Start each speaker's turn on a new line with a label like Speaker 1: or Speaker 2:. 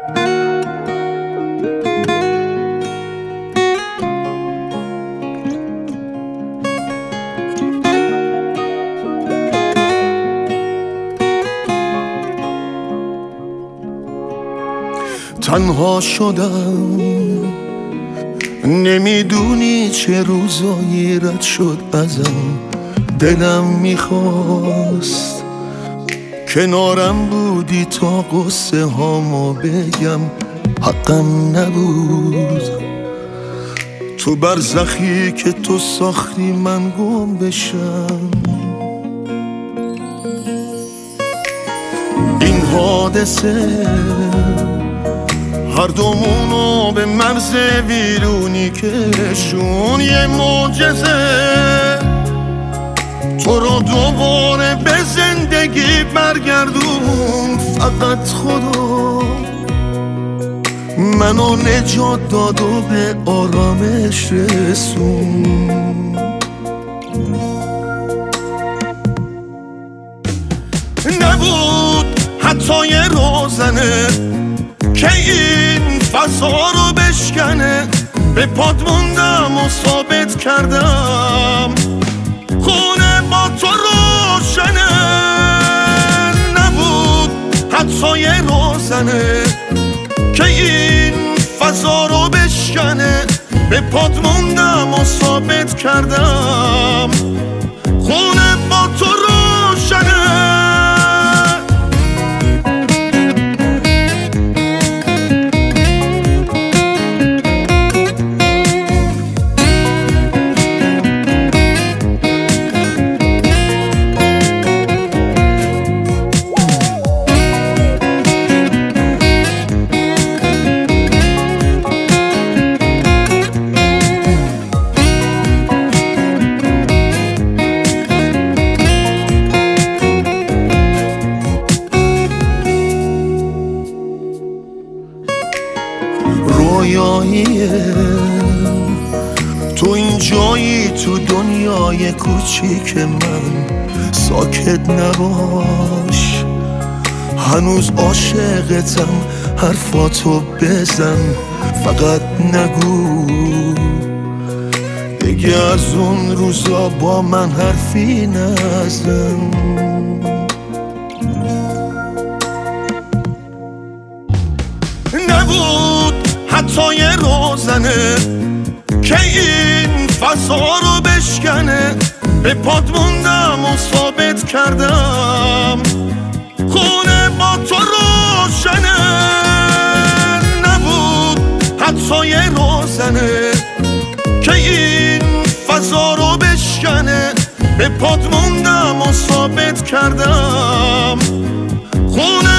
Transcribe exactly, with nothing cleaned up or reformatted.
Speaker 1: تنها شدم، نمیدونی چه روزایی رد شد ازم. دلم میخواست کنارم بودی تا قصه هامو بگم، حقم نبود تو برزخی که تو ساختی من گم بشم. این حادثه هر دومونو به مرز ویرونی کشون، یه معجزه تو رو دوباره به زندگی برگردون. فقط خدا منو نجات داد و به آرامش رسون. نبود حتی یه روزنه که این فضا رو بشکنه، به پات موندم و ثابت کردم خونه با تو روشنه. نبود حتی یه روزنه که این فضا رو بشکنه، به پات موندم و ثابت کردم خونه با تو روشنه. رویاییه تو این جایی تو دنیای کوچیک من، ساکت نباش هنوز عاشقتم، حرفاتو بزن فقط نگو دیگه از اون روزا با من حرفی نزن. نبود حتی یه روزنه که این فضا رو بشکنه، به پات موندم و ثابت کردم خونه با تو روشنه. نبود حتی یه روزنه که این فضا رو بشکنه، به پات موندم و ثابت کردم خونه